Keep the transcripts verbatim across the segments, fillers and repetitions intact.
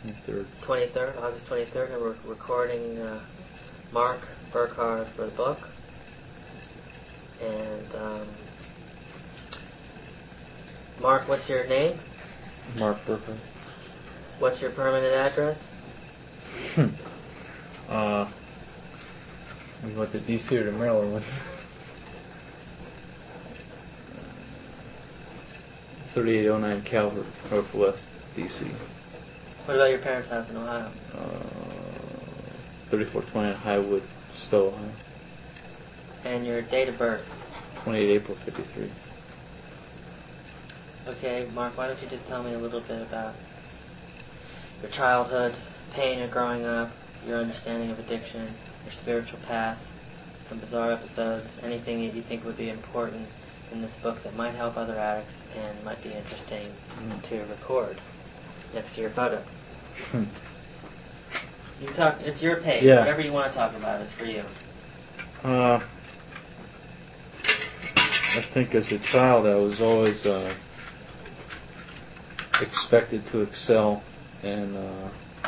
twenty-third. twenty-third, August twenty-third, and we're recording uh, Mark Burkhard for the book. And um, Mark, what's your name? Mark Burkhard. What's your permanent address? uh, you want the D C or the Maryland one? thirty-eight oh nine Calvert, Northwest, D C. What about your parents' house in Ohio? Uh, thirty-four twenty Highwood, Stowe, Ohio. And your date of birth? twenty-eight April fifty-three. Okay, Mark, why don't you just tell me a little bit about your childhood, pain of growing up, your understanding of addiction, your spiritual path, some bizarre episodes, anything that you think would be important in this book that might help other addicts and might be interesting mm. to record next to your photo. You talk. It's your page. Yeah. Whatever you want to talk about is for you. Uh, I think as a child I was always uh, expected to excel, and uh,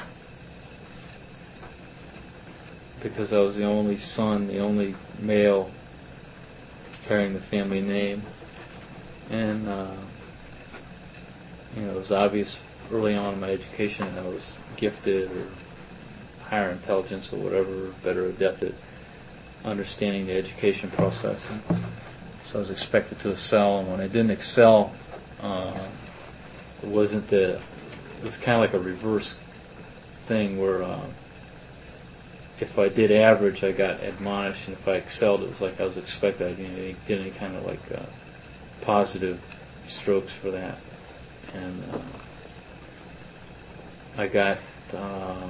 because I was the only son, the only male carrying the family name, and uh, you know, it was obvious early on in my education that I was gifted or higher intelligence or whatever, better adept at understanding the education process. And so I was expected to excel, and when I didn't excel, uh, it wasn't the. It was kind of like a reverse thing where uh, if I did average, I got admonished, and if I excelled, it was like I was expected. I didn't get any kind of like uh, positive strokes for that, and uh, I got. Uh,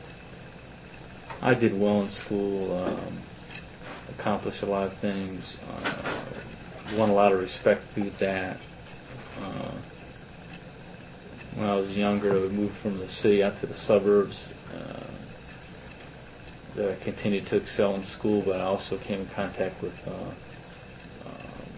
I did well in school, um, accomplished a lot of things, uh, won a lot of respect through that. Uh, when I was younger, I would move from the city out to the suburbs. Uh, I continued to excel in school, but I also came in contact with, uh, um,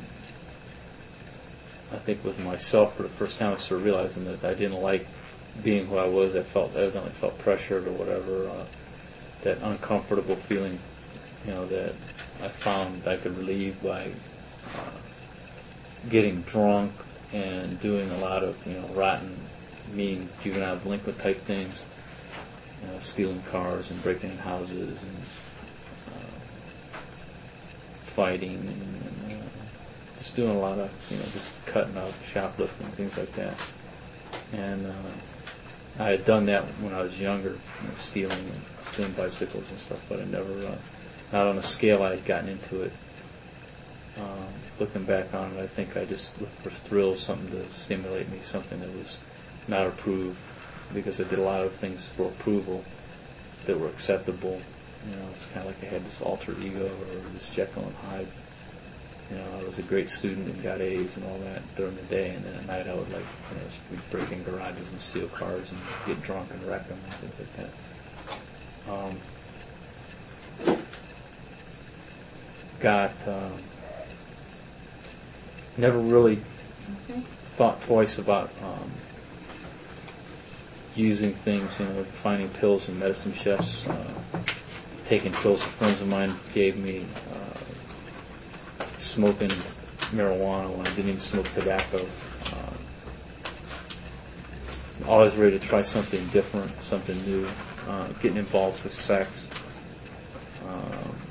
I think with myself for the first time. I started realizing that I didn't like being who I was. I felt, I evidently felt pressured or whatever. Uh, that uncomfortable feeling, you know, that I found I could relieve by uh, getting drunk and doing a lot of, you know, rotten, mean, juvenile delinquent type things, you know, stealing cars and breaking in houses and uh, fighting and uh, just doing a lot of, you know, just cutting up, shoplifting, things like that. And uh, I had done that when I was younger, you know, stealing and stealing bicycles and stuff, but I never, uh, not on a scale I had gotten into it. Um, looking back on it, I think I just looked for thrills, something to stimulate me, something that was not approved, because I did a lot of things for approval that were acceptable. You know, it's kind of like I had this alter ego or this Jekyll and Hyde. You know, I was a great student and got A's and all that during the day, and then at night I would like, you know, break in garages and steal cars and get drunk and wreck them and things like that. Um, got um, never really mm-hmm. thought twice about um, using things, you know, finding pills in medicine chests, uh, taking pills that friends of mine gave me. Uh, smoking marijuana when I didn't even smoke tobacco. Uh, always ready to try something different, something new. Uh, getting involved with sex. Um,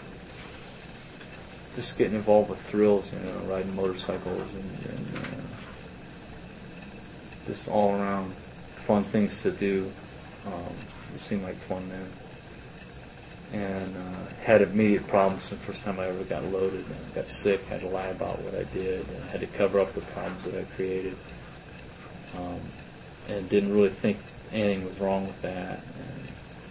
just getting involved with thrills, you know, riding motorcycles and, and uh, just all around fun things to do. Um, it seemed like fun then. And uh, had immediate problems the first time I ever got loaded. And I got sick, had to lie about what I did, and I had to cover up the problems that I created. Um, and didn't really think anything was wrong with that. And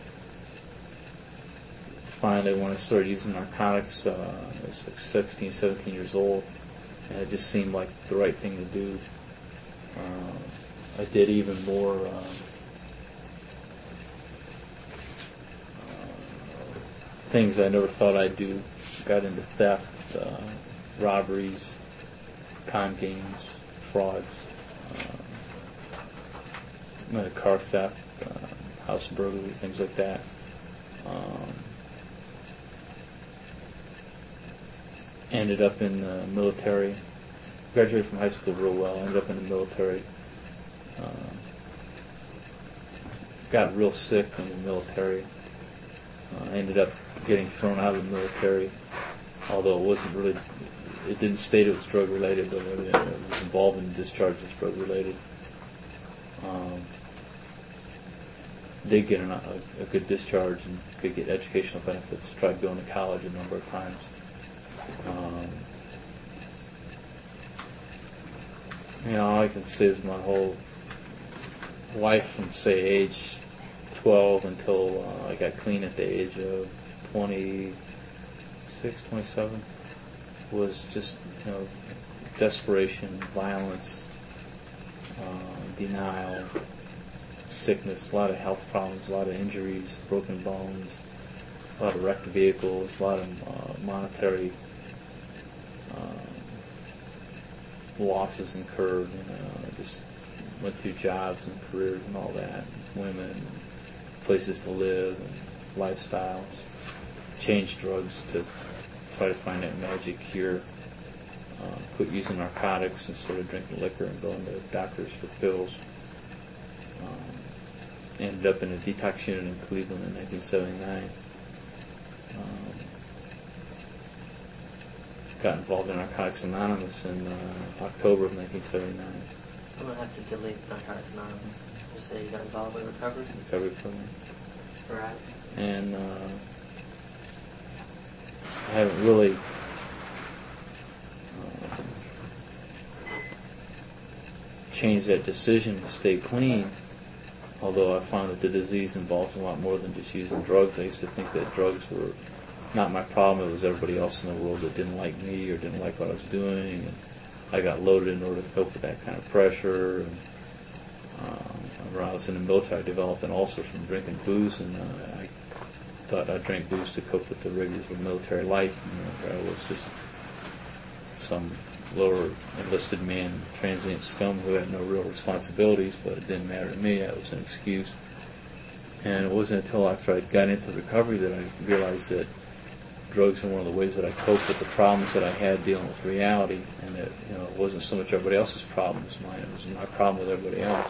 finally, when I started using narcotics, uh, I was like sixteen, seventeen years old, and it just seemed like the right thing to do. Uh, I did even more. Uh, things I never thought I'd do. Got into theft, uh, robberies, con games, frauds, uh, met a car theft, uh, house burglary, things like that. Um, ended up in the military. Graduated from high school real well. Ended up in the military. Uh, got real sick in the military. Uh, ended up getting thrown out of the military, although it wasn't really, it didn't state it was drug related, but it was involved in discharge was drug related. Um, did get an, a, a good discharge and could get educational benefits. Tried going to college a number of times. Um, you know, all I can say is my whole life from, say, age twelve until uh, I got clean at the age of twenty-six, twenty-seven was just, you know, desperation, violence, uh, denial, sickness, a lot of health problems, a lot of injuries, broken bones, a lot of wrecked vehicles, a lot of uh, monetary uh, losses incurred, and uh, just went through jobs and careers and all that, women, places to live, and lifestyles. Changed drugs to try to find that magic cure. Uh, quit using narcotics and started drinking liquor and going to doctors for pills. Um, ended up in a detox unit in Cleveland in nineteen seventy-nine. Um, got involved in Narcotics Anonymous in uh, October of nineteen seventy-nine. I'm going to have to delete Narcotics Anonymous. You say you got involved with recovery? Recovery program. Right. And uh, I haven't really uh, changed that decision to stay clean, although I found that the disease involves a lot more than just using drugs. I used to think that drugs were not my problem. It was everybody else in the world that didn't like me or didn't like what I was doing. And I got loaded in order to cope with that kind of pressure. And, um, when I was in the military, I developed an ulcer from drinking booze, and uh, I thought I drank booze to cope with the rigors of military life. And I was just some lower enlisted man, transient scum who had no real responsibilities, but it didn't matter to me. That was an excuse. And it wasn't until after I got into recovery that I realized that drugs are one of the ways that I cope with the problems that I had dealing with reality, and that, you know, it wasn't so much everybody else's problem as mine. It was my problem with everybody else.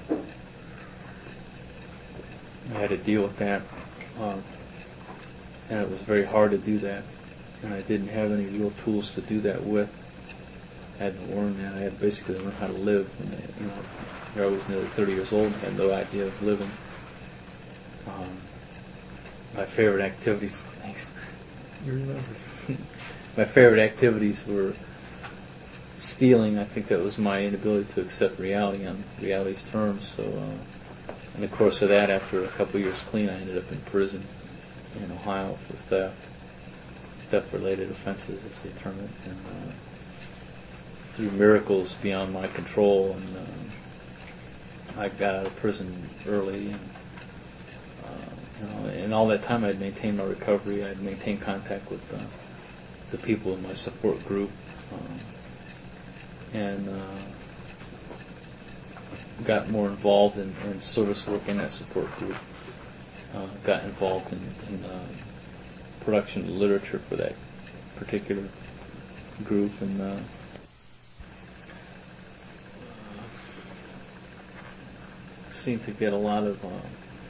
I had to deal with that, um, and it was very hard to do that, and I didn't have any real tools to do that with. I had to learn that. I had to basically learn how to live. And, you know, here I was nearly thirty years old and had no idea of living. Um, my favorite activities, thanks, you remember, my favorite activities were stealing. I think that was my inability to accept reality on reality's terms. So, uh, in the course of that, after a couple of years clean, I ended up in prison in Ohio for theft, theft-related offenses, as they term it, and uh, through miracles beyond my control, and uh, I got out of prison early. And, uh, you know, and all that time, I'd maintained my recovery. I'd maintained contact with uh, the people in my support group, um, and uh, got more involved in, in service work in that support group. Uh, got involved in, in uh, production of literature for that particular group, and uh, seemed to get a lot of uh,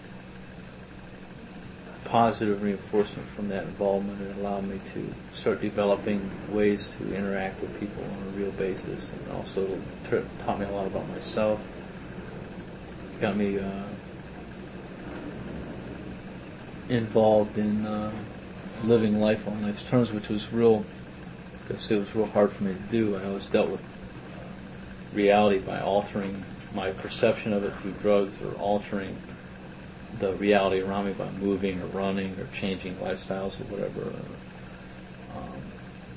positive reinforcement from that involvement. It allowed me to start developing ways to interact with people on a real basis, and also t- taught me a lot about myself. Got me uh, involved in uh, living life on life's terms, which was real, because it was real hard for me to do. I always dealt with reality by altering my perception of it through drugs, or altering the reality around me by moving or running or changing lifestyles or whatever. Um,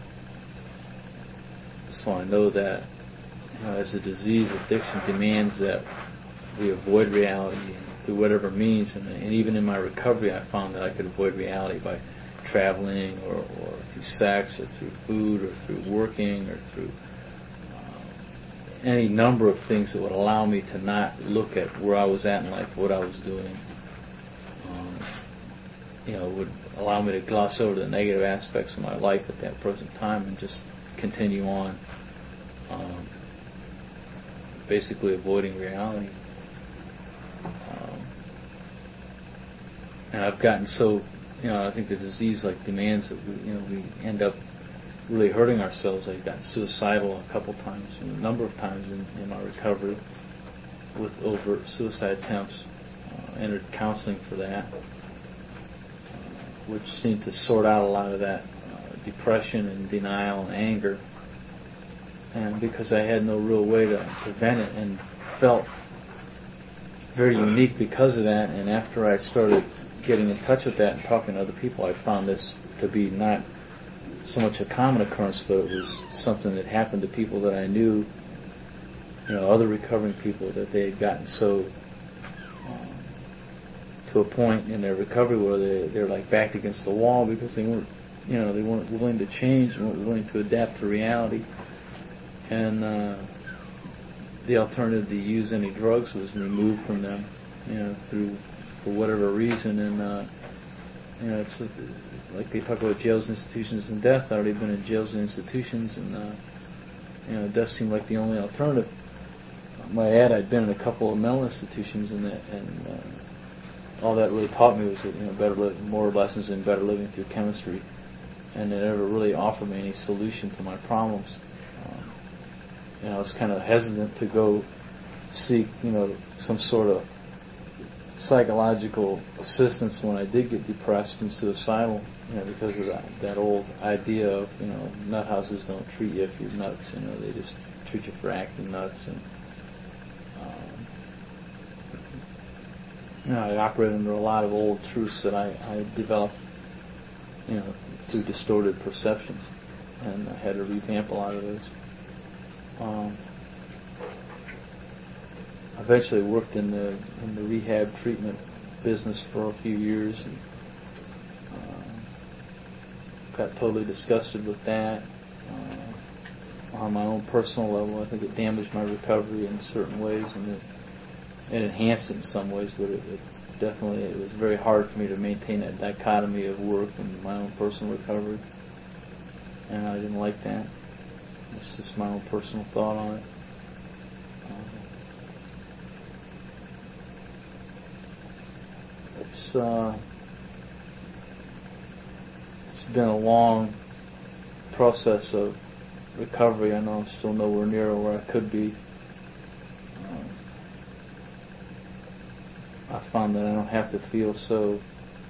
so I know that, you know, as a disease, addiction demands that we avoid reality through whatever means. And, and even in my recovery, I found that I could avoid reality by traveling, or, or through sex, or through food, or through working, or through any number of things that would allow me to not look at where I was at in life, what I was doing. Um, you know, would allow me to gloss over the negative aspects of my life at that present time and just continue on. Um, basically avoiding reality. Um, and I've gotten so, you know, I think the disease like demands that we, you know, we end up really hurting ourselves. I've gotten suicidal a couple times, a number of times in, in my recovery with overt suicide attempts. Uh, entered counseling for that, uh, which seemed to sort out a lot of that uh, depression and denial and anger. And because I had no real way to prevent it, and felt very unique because of that. And after I started getting in touch with that and talking to other people, I found this to be not so much a common occurrence, but it was something that happened to people that I knew, you know, other recovering people, that they had gotten so um, to a point in their recovery where they they're like backed against the wall because they weren't, you know, they weren't willing to change, they weren't willing to adapt to reality. And uh, the alternative to use any drugs was removed from them, you know, through for whatever reason. And uh, you know, it's like they talk about jails, institutions, and death. I've already been in jails and institutions, and uh, you know, it does seem like the only alternative. My ad, I'd been in a couple of mental institutions, and that, and uh, all that really taught me was that, you know, better li- more lessons in better living through chemistry, and it never really offered me any solution to my problems. Um, you know, I was kind of hesitant to go seek, you know, some sort of psychological assistance when I did get depressed and suicidal, you know, because of that, that old idea of, you know, nut houses don't treat you if you're nuts, you know, they just treat you for acting nuts. And um, you know, I operated under a lot of old truths that I, I developed, you know, through distorted perceptions, and I had to revamp a lot of those. Um, Eventually worked in the in the rehab treatment business for a few years, and um, got totally disgusted with that. Uh, on my own personal level, I think it damaged my recovery in certain ways, and it, it enhanced it in some ways, but it, it definitely it was very hard for me to maintain that dichotomy of work and my own personal recovery, and I didn't like that. It's just my own personal thought on it. Um, It's uh, it's been a long process of recovery. I know I'm still nowhere near where I could be. Um, I found that I don't have to feel so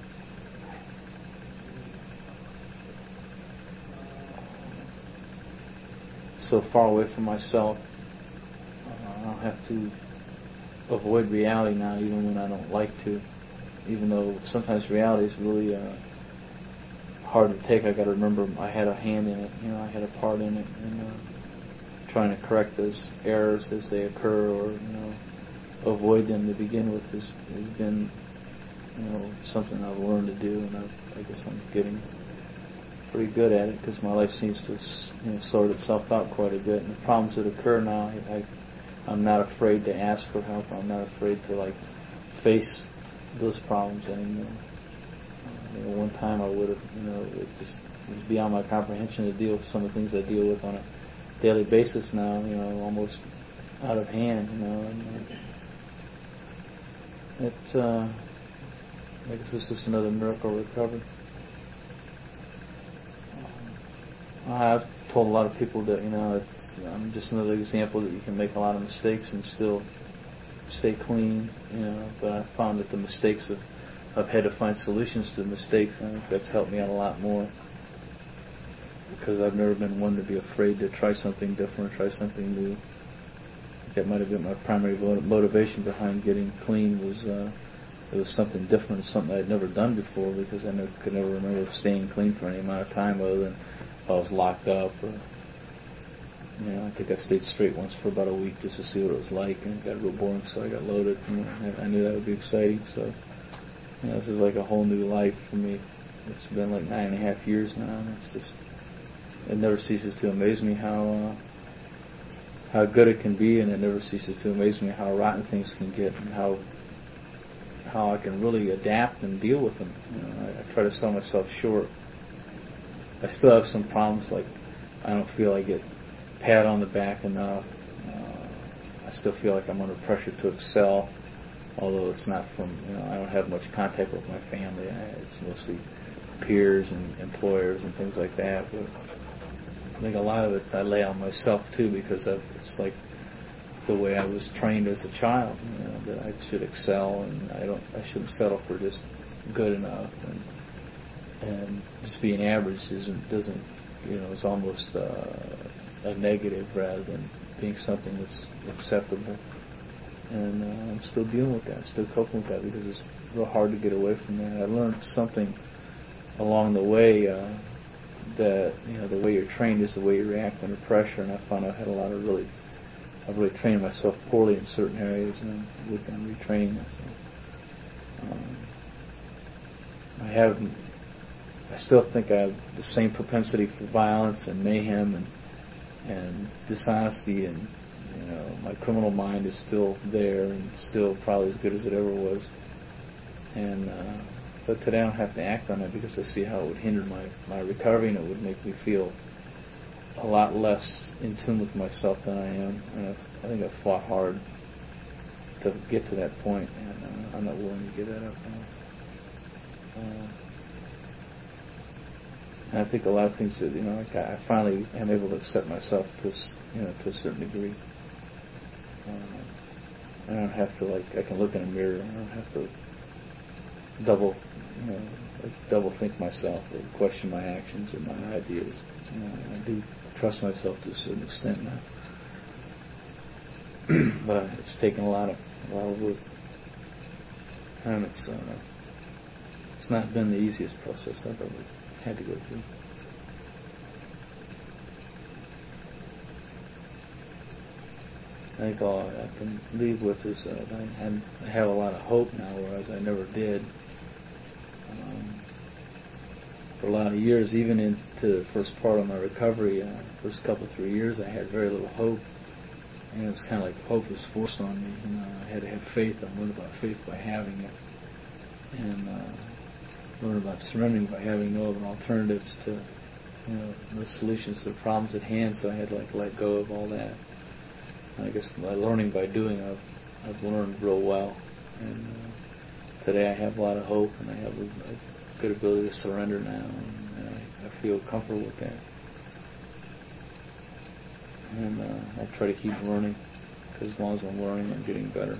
so far away from myself. Uh, I don't have to avoid reality now, even when I don't like to. Even though sometimes reality is really uh, hard to take, I got to remember I had a hand in it. You know, I had a part in it, and uh, trying to correct those errors as they occur, or you know, avoid them to begin with, has, has been, you know, something I've learned to do, and I've, I guess I'm getting pretty good at it because my life seems to, you know, sort itself out quite a bit. And the problems that occur now, I, I, I'm not afraid to ask for help. I'm not afraid to like face those problems anymore. Uh, you know, one time I would have, you know, it just it was beyond my comprehension to deal with some of the things I deal with on a daily basis now. You know, almost out of hand. You know, and uh, it. Uh, I guess it's just another miracle recovery. Um, I've told a lot of people that, you know, I'm just another example that you can make a lot of mistakes and still stay clean, you know, but I found that the mistakes have, I've had to find solutions to the mistakes, and I think that's helped me out a lot more, because I've never been one to be afraid to try something different, try something new. That might have been my primary motivation behind getting clean, was uh, it was something different, something I'd never done before, because I never, could never remember staying clean for any amount of time other than if I was locked up, or you know, I think I stayed straight once for about a week just to see what it was like, and it got real boring, so I got loaded. And I knew that would be exciting, so you know, this is like a whole new life for me. It's been like nine and a half years now, and it's just, it never ceases to amaze me how uh, how good it can be, and it never ceases to amaze me how rotten things can get, and how how I can really adapt and deal with them. You know, I, I try to sell myself short. I still have some problems, like I don't feel I get pat on the back enough. Uh, I still feel like I'm under pressure to excel, although it's not from, you know, I don't have much contact with my family. I, it's mostly peers and employers and things like that. But I think a lot of it I lay on myself too, because of, it's like the way I was trained as a child, you know, that I should excel, and I don't, I shouldn't settle for just good enough, and and just being average isn't, doesn't, you know, it's almost uh, a negative rather than being something that's acceptable. And uh, I'm still dealing with that, still coping with that, because it's real hard to get away from that. I learned something along the way uh, that, you know, the way you're trained is the way you react under pressure, and I found I had a lot of really, I've really trained myself poorly in certain areas, and I'm working on retraining myself. Um, I have, I still think I have the same propensity for violence and mayhem and and dishonesty, and you know, my criminal mind is still there and still probably as good as it ever was. And uh, but today I don't have to act on it, because I see how it would hinder my, my recovery, and it would make me feel a lot less in tune with myself than I am. And I, I think I've fought hard to get to that point, and uh, I'm not willing to give that up now. Uh, and I think a lot of things that, you know, like I finally am able to accept myself to, you know, to a certain degree. Uh, I don't have to, like, I can look in a mirror. I don't have to double, you know, like double think myself or question my actions or my ideas. You know, I do trust myself to a certain extent now. But it's taken a lot of a lot of work, and it's uh, it's not been the easiest process I've ever had to go through. I think all I can leave with is uh, I, I have a lot of hope now, whereas I never did. Um, for a lot of years, even into the first part of my recovery, uh, first couple of three years, I had very little hope. And it's kind of like hope was forced on me. You know, I had to have faith. I learned about faith by having it, and uh, learned about surrendering by having no other alternatives to, you know, no solutions to the problems at hand. So I had to like let go of all that. And I guess by learning by doing, I've I've learned real well. And uh, today I have a lot of hope, and I have a, a good ability to surrender now, and I, I feel comfortable with that. And uh, I try to keep learning, because as long as I'm learning, I'm getting better.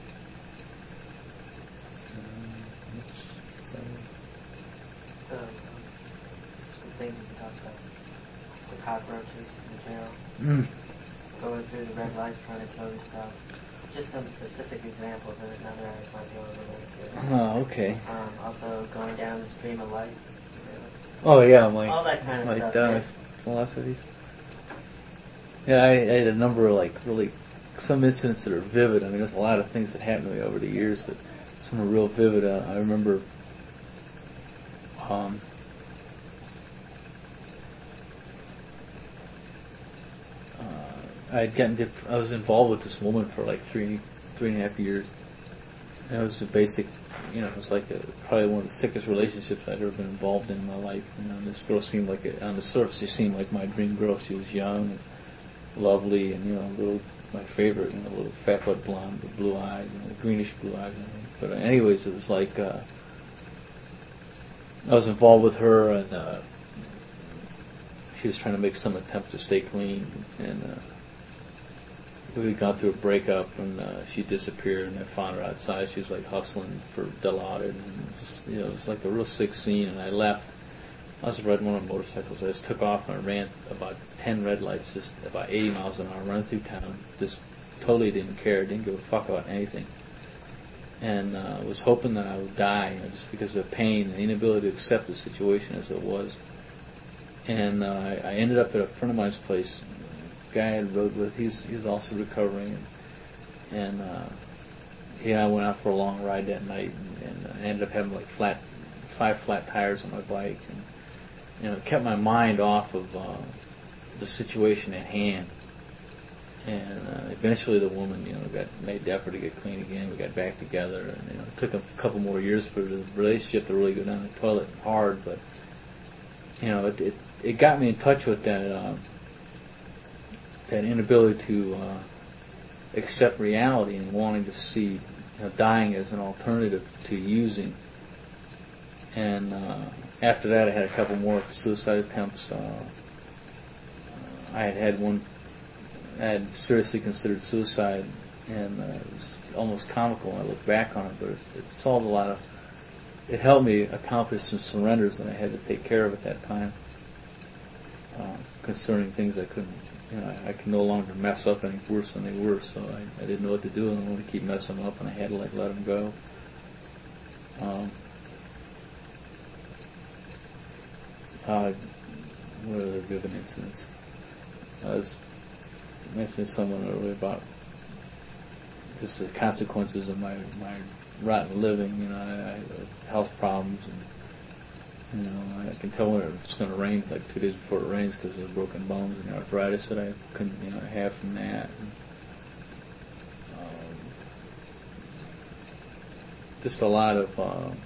So, um, some things we talked about: the cockroaches in jail, mm. going through the red lights, trying to kill yourself. Just some specific examples that another areas might be able to relate to. Oh, okay. Um, also, going down the stream of light. You know, oh yeah, like all that kind of like stuff. Like uh, philosophies. Yeah, I, I had a number of like really some incidents that are vivid. I mean, there's a lot of things that happened to me over the years, but some are real vivid. Uh, I remember um, uh, I had gotten dip- I was involved with this woman for like three three and a half years. And it was a basic, you know, it was like a, probably one of the thickest relationships I'd ever been involved in in my life. You know, and this girl seemed like a, on the surface, she seemed like my dream girl. She was young and lovely, and you know, little, my favorite, you know, little fat butt blonde with blue eyes, you know, greenish blue eyes. But anyways, it was like uh, I was involved with her, and uh, she was trying to make some attempt to stay clean, and uh, we had gone through a breakup, and uh, she disappeared, and I found her outside. She was like hustling for Dilaudid, and just, you know, it was like a real sick scene. And I left. I was riding one of the motorcycles. I just took off and I ran about ten red lights, just about eighty miles an hour, running through town. Just totally didn't care, didn't give a fuck about anything. And uh, was hoping that I would die, you know, just because of pain and inability to accept the situation as it was. And uh, I, I ended up at a friend of mine's place. The guy I rode with, he's he's also recovering, and, and uh, he and I went out for a long ride that night, and, and I ended up having like flat, five flat tires on my bike, and you know, it kept my mind off of uh, the situation at hand. And uh, eventually the woman, you know, got made the effort to get clean again. We got back together, and you know, it took a couple more years for the relationship to really go down the toilet hard. But you know, it it, it got me in touch with that uh, that inability to uh, accept reality and wanting to see, you know, dying as an alternative to using. And uh, after that, I had a couple more suicide attempts. Uh, I had had one. I had seriously considered suicide, and uh, it was almost comical when I look back on it, but it, it solved a lot of, it helped me accomplish some surrenders that I had to take care of at that time, uh, concerning things I couldn't, you know, I, I could no longer mess up any worse than they were, so I, I didn't know what to do, and I wanted to keep messing them up, and I had to like let them go. Um, uh, what other vivid incidents? I was mentioned to someone earlier about just the consequences of my my rotten living. You know, I, I had health problems, and you know, I can tell when it's going to rain like two days before it rains because of the broken bones and arthritis that I couldn't, you know, have from that. And, um, just a lot of uh,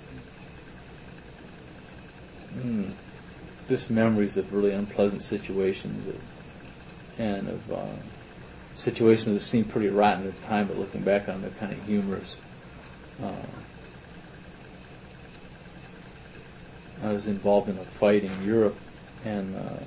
mm, just memories of really unpleasant situations. Of, and of uh, situations that seemed pretty rotten at the time, but looking back on them, they're kind of humorous. Uh, I was involved in a fight in Europe, and uh,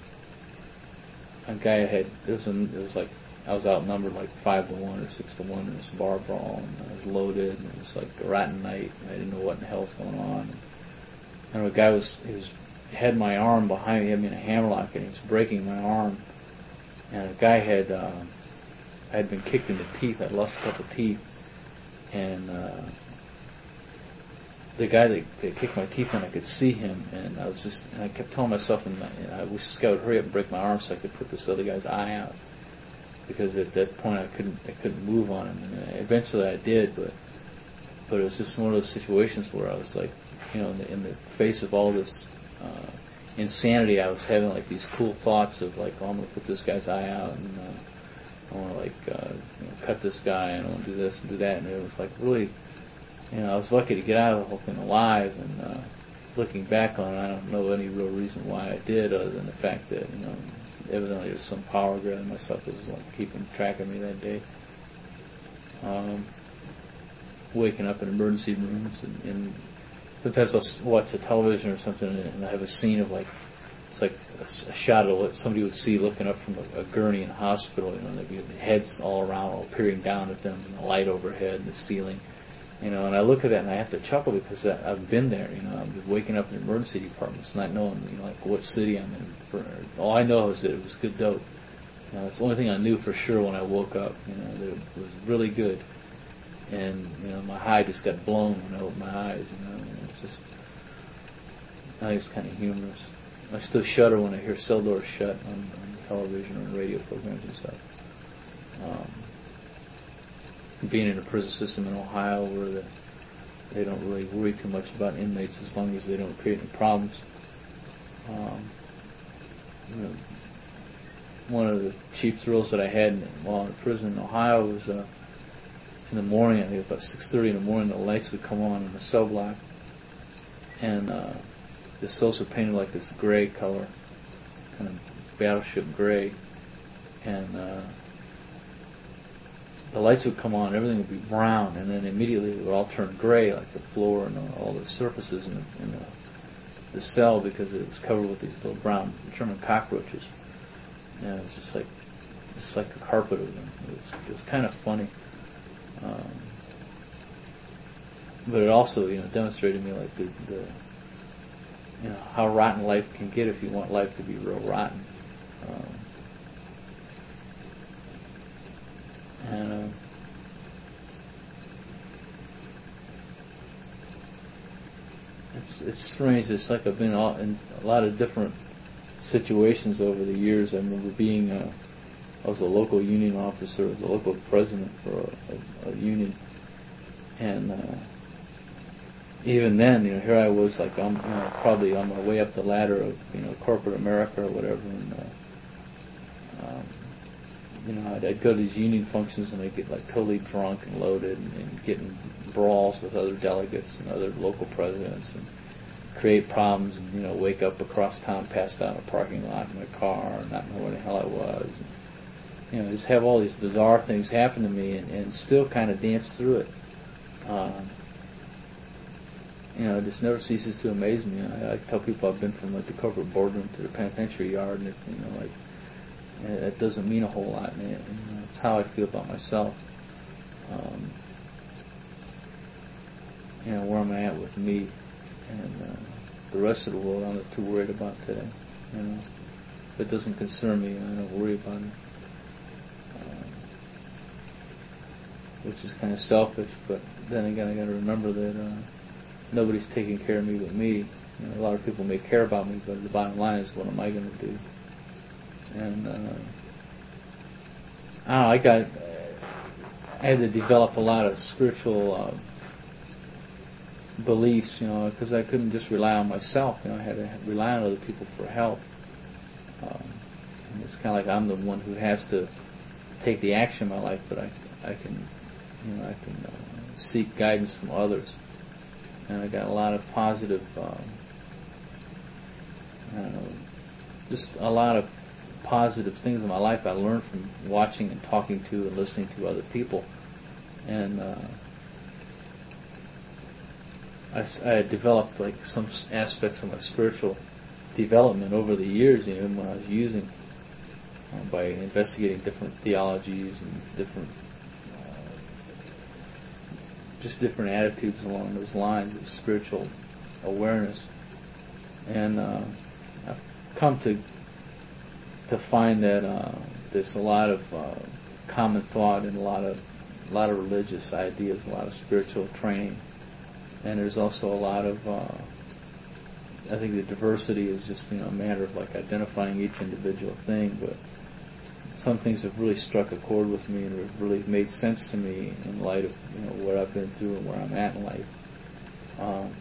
a guy had, it was, an, it was like, I was outnumbered like five to one or six to one in this bar brawl, and I was loaded, and it was like a rotten night, and I didn't know what in the hell was going on. And the guy was, he was, had my arm behind me, he had me in a hammerlock, and he was breaking my arm. And a guy had, uh, I had been kicked in the teeth. I'd lost a couple of teeth, and uh, the guy that, that kicked my teeth in, I could see him, and I was just, and I kept telling myself, and I wish this guy would hurry up and break my arm so I could put this other guy's eye out, because at that point I couldn't, I couldn't move on him. And eventually I did, but, but it was just one of those situations where I was like, you know, in the, in the face of all this Uh, insanity, I was having like these cool thoughts of like, oh, I'm going to put this guy's eye out, and uh, I want to like uh, you know, cut this guy, and I want to do this and do that, and it was like really, you know, I was lucky to get out of the whole thing alive. And uh, looking back on it, I don't know any real reason why I did, other than the fact that, you know, evidently there's some power greater than myself that was like keeping track of me that day. Um, waking up in emergency rooms, and, and sometimes I'll watch the television or something, and I have a scene of like, it's like a, a shot of what somebody would see looking up from a, a gurney in a hospital. You know, there'd be heads all around, all peering down at them, and the light overhead and the ceiling. You know, and I look at that and I have to chuckle because I, I've been there. You know, I've been waking up in emergency departments, not knowing, you know, like what city I'm in. For, all I know is that it was good dope. You know, it's the only thing I knew for sure when I woke up. You know, that it was really good. And, you know, my high just got blown when I opened my eyes, you know, and it's just, I think it's kind of humorous. I still shudder when I hear cell doors shut on, on television or radio programs and stuff. Um, being in a prison system in Ohio where the, they don't really worry too much about inmates as long as they don't create any problems. Um, you know, one of the chief thrills that I had while in prison in Ohio was, uh, in the morning, I think about six thirty in the morning, the lights would come on in the cell block, and uh, the cells were painted like this gray color, kind of battleship gray, and uh, the lights would come on, everything would be brown, and then immediately it would all turn gray, like the floor and all the surfaces in the, in the, the cell, because it was covered with these little brown German cockroaches. And it was just like, just like a carpet of them. It was, it was kind of funny. Um, but it also, you know, demonstrated to me like the, the, you know, how rotten life can get if you want life to be real rotten. Um, and uh, it's it's strange. It's like I've been all, in a lot of different situations over the years. I remember being a I was a local union officer, the local president for a, a, a union, and uh, even then, you know, here I was, like I'm you know, probably on my way up the ladder of, you know, corporate America or whatever, and uh, um, you know, I'd, I'd go to these union functions and I'd get like totally drunk and loaded and, and get in brawls with other delegates and other local presidents and create problems and, you know, wake up across town, passed out in a parking lot in my car and not know where the hell I was. And, you know, just have all these bizarre things happen to me and, and still kind of dance through it. Um, you know, it just never ceases to amaze me. I, I tell people I've been from like the corporate boardroom to the penitentiary yard, and it, you know, like and that doesn't mean a whole lot. And it, and, you know, it's how I feel about myself. Um, you know, where I'm at with me, and uh, the rest of the world I'm not too worried about today. You know, if it doesn't concern me, I don't worry about it. Um, which is kind of selfish, but then again, I got to remember that uh, nobody's taking care of me but me. You know, a lot of people may care about me, but the bottom line is, what am I going to do? And uh, I don't know, I got, I had to develop a lot of spiritual uh, beliefs, you know, because I couldn't just rely on myself. You know, I had to rely on other people for help. Um, and it's kind of like I'm the one who has to take the action in my life, but I, I can, you know, I can uh, seek guidance from others. And I got a lot of positive, um, I don't know, just a lot of positive things in my life I learned from watching and talking to and listening to other people. And uh, I, I developed like some aspects of my spiritual development over the years, you know, when I was using uh, by investigating different theologies and different uh, just different attitudes along those lines of spiritual awareness. And uh, I've come to to find that uh, there's a lot of uh, common thought and a lot of a lot of religious ideas, a lot of spiritual training, and there's also a lot of uh, I think the diversity is just, you know, a matter of like identifying each individual thing, but some things have really struck a chord with me and have really made sense to me in light of, you know, what I've been through and where I'm at in life. Um,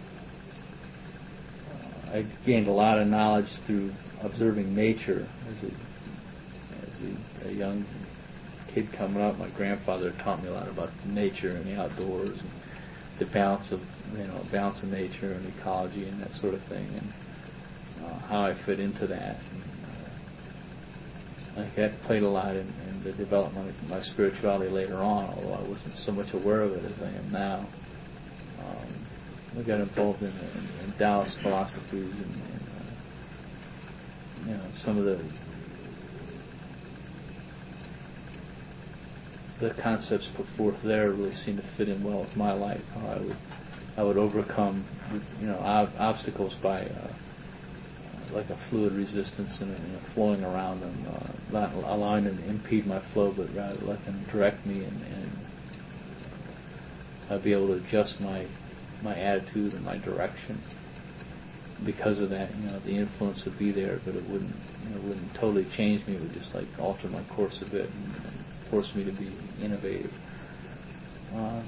I gained a lot of knowledge through observing nature as a, as a, a young kid coming up. My grandfather taught me a lot about nature and the outdoors and the balance of, you know, balance of nature and ecology and that sort of thing, and uh, how I fit into that. And, uh, I think that played a lot in, in the development of my spirituality later on, although I wasn't so much aware of it as I am now. Um, I got involved in, in, in Taoist philosophies and, and uh, you know, some of the the concepts put forth there really seem to fit in well with my life. How I would I would overcome, you know, ob- obstacles by uh, like a fluid resistance and, you know, flowing around them, uh, not allowing them to impede my flow, but rather let them direct me, and, and I'd be able to adjust my my attitude and my direction. Because of that, you know, the influence would be there, but it wouldn't, you know, wouldn't totally change me. It would just like alter my course a bit and, and force me to be innovative. Uh,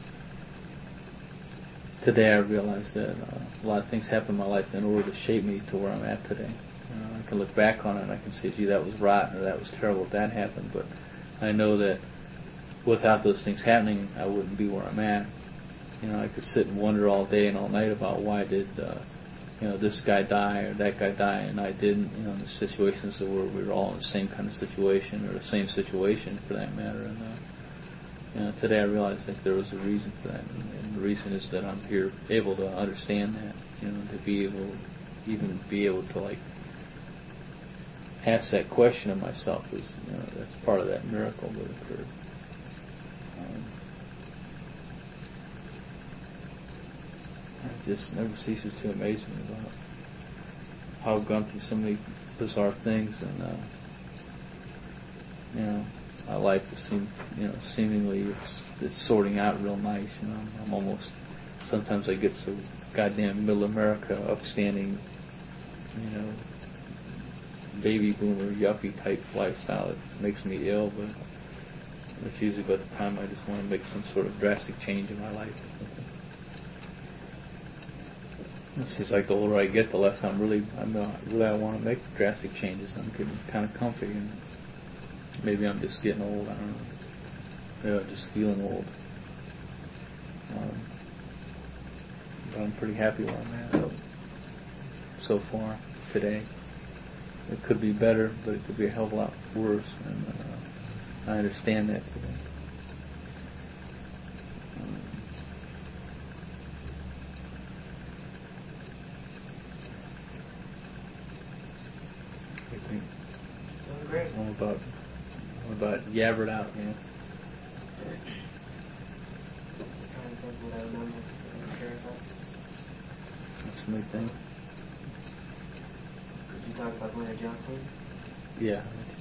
today I realize that uh, a lot of things happen in my life in order to shape me to where I'm at today. Uh, I can look back on it and I can say, gee, that was rotten, or that was terrible if that happened, but I know that without those things happening, I wouldn't be where I'm at. You know, I could sit and wonder all day and all night about why did uh, you know, this guy die or that guy die and I didn't, you know, in the situations that where we were all in the same kind of situation, or the same situation for that matter. And uh, you know, today I realized that there was a reason for that, and, and the reason is that I'm here able to understand that, you know, to be able, even be able to like ask that question of myself is, you know, that's part of that miracle that occurred. Um, It just never ceases to amaze me about how I've gone through so many bizarre things, and uh, you know, my life has seemed, you know, seemingly it's, it's sorting out real nice. You know, I'm almost, sometimes I get so goddamn middle America upstanding, you know, baby boomer yuppie type lifestyle. It makes me ill, but it's usually by the time I just want to make some sort of drastic change in my life or something. It seems like the older I get, the less I'm really, I'm not, really I want to make drastic changes. I'm getting kind of comfy, and maybe I'm just getting old. I don't know. Maybe I'm just feeling old. Um, but I'm pretty happy where I'm at so far today. It could be better, but it could be a hell of a lot worse, and uh, I understand that today. Um, I think Doing great. I'm about I'm about yabbered out, man. Trying to think what I remember. I'm sure about. That's my thing. Did you talk about Winter Johnson? Yeah.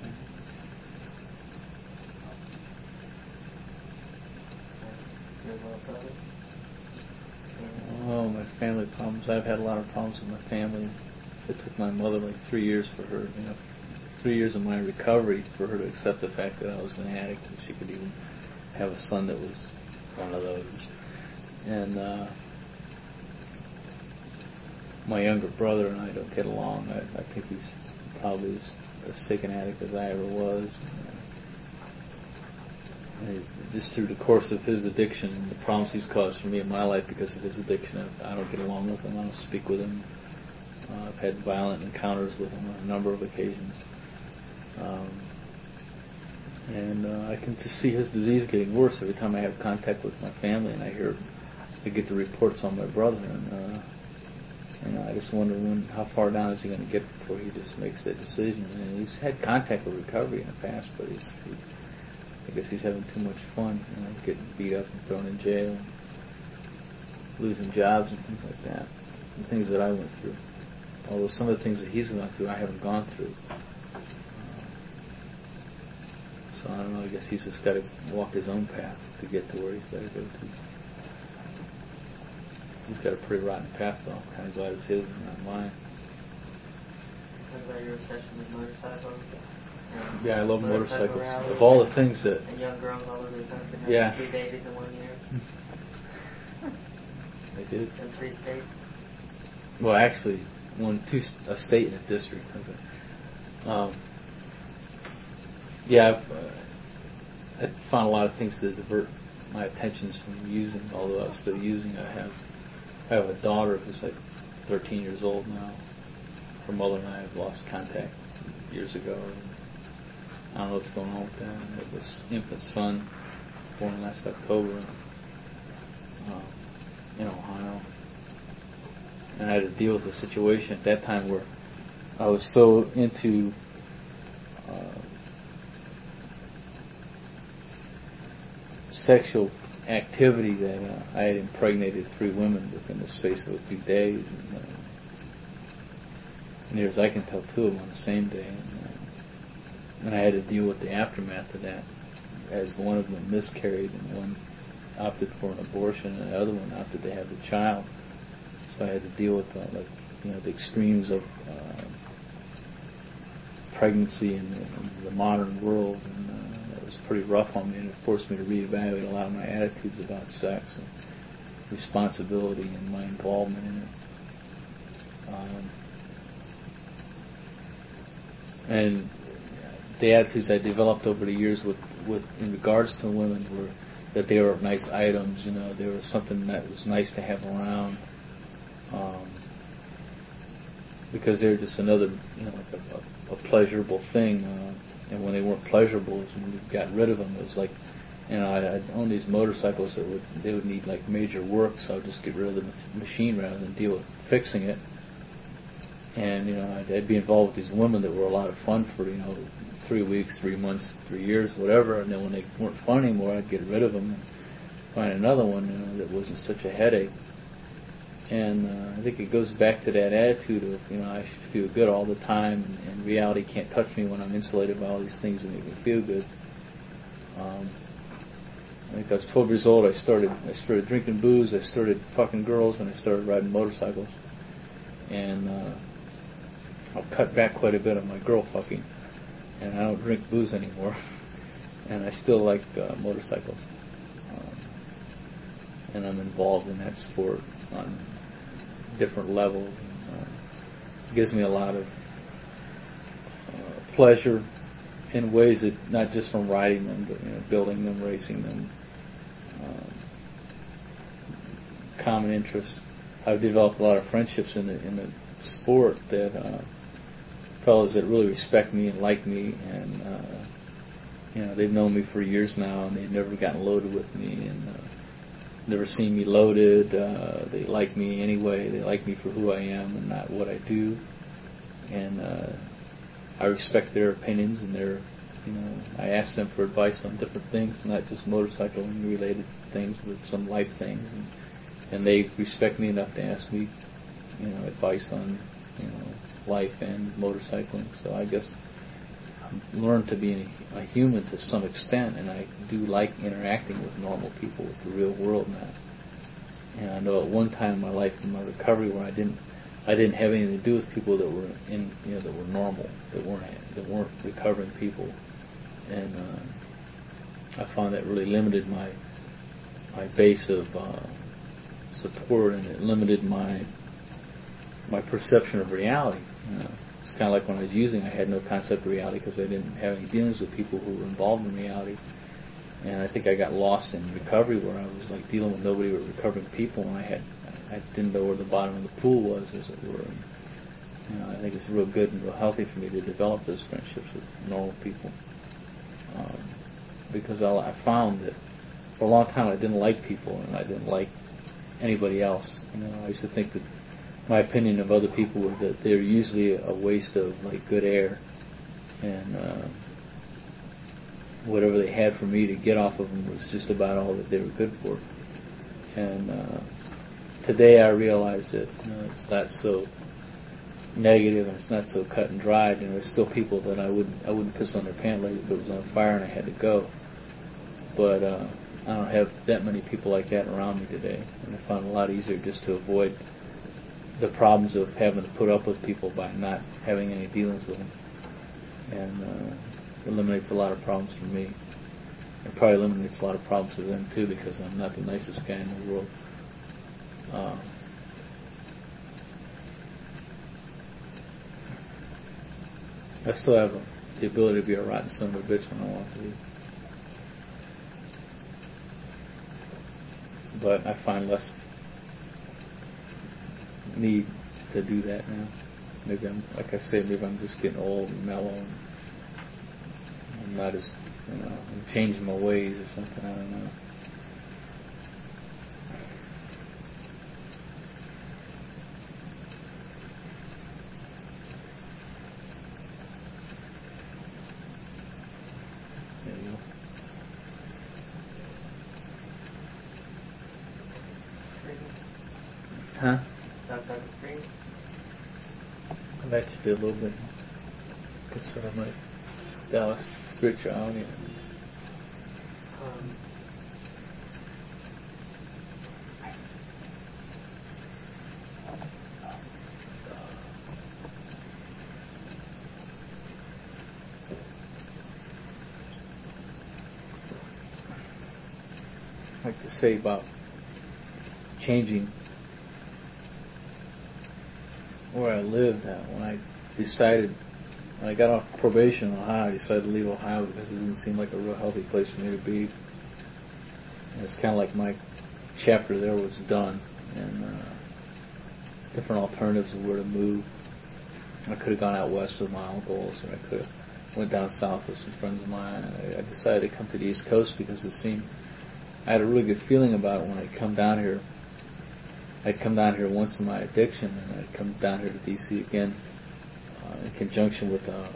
You have a lot of problems? Oh, my family problems. I've had a lot of problems with my family. It took my mother like three years for her, you know, three years of my recovery for her to accept the fact that I was an addict and she could even have a son that was one of those. And uh, my younger brother and I don't get along. I, I think he's probably as, as sick an addict as I ever was. And he, just through the course of his addiction and the problems he's caused for me in my life because of his addiction, I, I don't get along with him. I don't speak with him. Uh, I've had violent encounters with him on a number of occasions. Um, and uh, I can just see his disease getting worse every time I have contact with my family, and I hear, I get the reports on my brother, and uh, you know, I just wonder when, how far down is he going to get before he just makes that decision. And he's had contact with recovery in the past, but he's, he, I guess he's having too much fun, you know, getting beat up and thrown in jail, and losing jobs and things like that, the things that I went through. Although some of the things that he's gone through, I haven't gone through. So I don't know, I guess he's just got to walk his own path to get to where he's got to go to. He's got a pretty rotten path, though. I'm kind of glad it's his and not mine. Talk about your obsession with motorcycles. And yeah, I love motorcycle motorcycles. rallies. Of all the things that... And young girls all over the country. Yeah. Three babies in one year. I did. In three states. Well, actually, one, two, a state and a district. Um, yeah, I've, uh, I found a lot of things to divert my attentions from using. Although I'm still using, I have I have a daughter who's like thirteen years old now. Her mother and I have lost contact years ago. And I don't know what's going on with that. I have this infant son born last October um, in Ohio. And I had to deal with a situation at that time where I was so into uh, sexual activity that uh, I had impregnated three women within the space of a few days. And, uh, near as I can tell, two of them on the same day. And, uh, and I had to deal with the aftermath of that, as one of them miscarried and one opted for an abortion and the other one opted to have the child. So I had to deal with uh, like you know the extremes of uh, pregnancy in the, in the modern world, and uh, it was pretty rough on me, and it forced me to reevaluate a lot of my attitudes about sex and responsibility and my involvement in it. Um, and the attitudes I developed over the years with, with in regards to women were that they were nice items, you know, they were something that was nice to have around. Um, because they're just another, you know, like a, a, a pleasurable thing. Uh, and when they weren't pleasurable, is when we got rid of them. It was like, you know, I'd, I'd own these motorcycles that would they would need like major work, so I'd just get rid of the machine rather than deal with fixing it. And you know, I'd, I'd be involved with these women that were a lot of fun for you know three weeks, three months, three years, whatever. And then when they weren't fun anymore, I'd get rid of them and find another one, you know, that wasn't such a headache. And uh, I think it goes back to that attitude of, you know, I should feel good all the time, and, and reality can't touch me when I'm insulated by all these things that make me feel good. Um, I think I was twelve years old. I started I started drinking booze. I started fucking girls, and I started riding motorcycles. And uh, I've cut back quite a bit on my girl fucking, and I don't drink booze anymore. And I still like uh, motorcycles, um, and I'm involved in that sport on different levels. And, uh, it gives me a lot of uh, pleasure in ways that not just from riding them, but you know, building them, racing them, um, common interests. I've developed a lot of friendships in the in the sport that uh, fellows that really respect me and like me, and uh, you know, they've known me for years now, and they've never gotten loaded with me, and uh, never seen me loaded. Uh, they like me anyway. They like me for who I am and not what I do, and uh, I respect their opinions and their, you know, I ask them for advice on different things, not just motorcycling related things, but some life things, and, and they respect me enough to ask me, you know, advice on, you know, life and motorcycling. So I guess I've learned to be a, a human to some extent, and I do like interacting with normal people, with the real world now. And I know at one time in my life, in my recovery, where I didn't, I didn't have anything to do with people that were in, you know, that were normal, that weren't, that weren't recovering people, and uh, I found that really limited my, my base of uh, support, and it limited my, my perception of reality. You know, it's kind of like when I was using, I had no concept of reality because I didn't have any dealings with people who were involved in reality. And I think I got lost in recovery, where I was like dealing with nobody but recovering people, and I had I didn't know where the bottom of the pool was, as it were. And, you know, I think it's real good and real healthy for me to develop those friendships with normal people, um, because I, I found that for a long time I didn't like people, and I didn't like anybody else. You know, I used to think that my opinion of other people was that they're usually a waste of like good air, and uh, whatever they had for me to get off of them was just about all that they were good for. And uh, today I realize that, you know, it's not so negative and it's not so cut and dried. You know, there's still people that I wouldn't I wouldn't piss on their pant leg if it was on fire and I had to go. But uh, I don't have that many people like that around me today, and I found it a lot easier just to avoid the problems of having to put up with people by not having any dealings with them. And uh, eliminates a lot of problems for me. It probably eliminates a lot of problems for them too, because I'm not the nicest guy in the world. Um, I still have the ability to be a rotten son of a bitch when I want to be. But I find less need to do that now. Maybe I'm, like I say, maybe I'm just getting old and mellow, and I'm not as, you know, I'm changing my ways or something, I don't know. There you go. Huh? I've actually did a little bit. Consider my Dallas spirituality. Um, I like to say about changing where I lived. Uh, when I decided, when I got off probation in Ohio, I decided to leave Ohio because it didn't seem like a real healthy place for me to be. And it's kind of like my chapter there was done, and uh, different alternatives of where to move. I could have gone out west with my uncles, or I could have went down south with some friends of mine. I, I decided to come to the East Coast because it seemed, I had a really good feeling about it when I'd come down here. I'd come down here once in my addiction, and I'd come down here to D C again uh, in conjunction with a,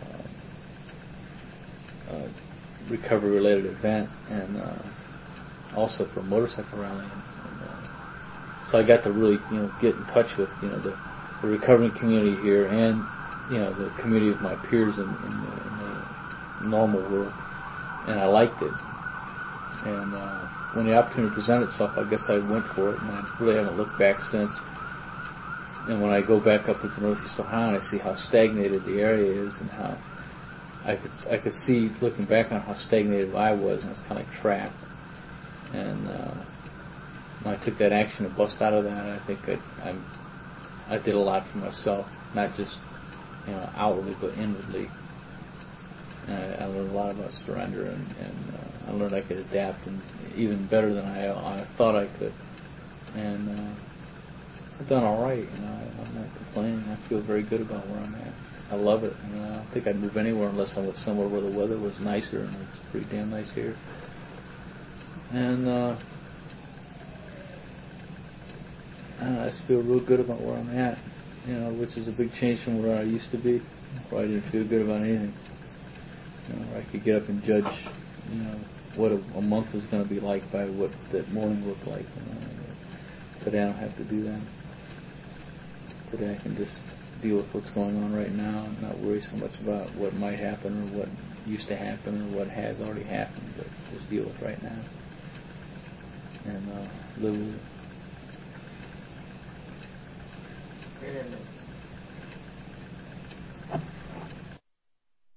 a recovery-related event, and uh, also for a motorcycle rally. And, uh, so I got to really, you know, get in touch with, you know, the, the recovering community here, and, you know, the community of my peers in, in, the, in the normal world, and I liked it. And uh, when the opportunity presented itself, I guess I went for it, and I really haven't looked back since. And when I go back up into Northeast Ohio, and I see how stagnated the area is, and how I could I could see, looking back on how stagnated I was, and I was kind of like trapped. And uh, when I took that action to bust out of that, I think I I'm, I did a lot for myself, not just, you know, outwardly but inwardly. I, I learned a lot about surrender, and, and uh, I learned I could adapt, and even better than I, I thought I could. And uh, I've done all right. You know, I, I'm not complaining. I feel very good about where I'm at. I love it. You know, I don't think I'd move anywhere unless I was somewhere where the weather was nicer, and it's pretty damn nice here. And uh, I just feel real good about where I'm at, you know, which is a big change from where I used to be, where I didn't feel good about anything. You know, where I could get up and judge, you know, what a, a month was going to be like by what that morning looked like. You know. Today I don't have to do that. Today I can just deal with what's going on right now and not worry so much about what might happen or what used to happen or what has already happened, but just deal with right now and uh, live with it.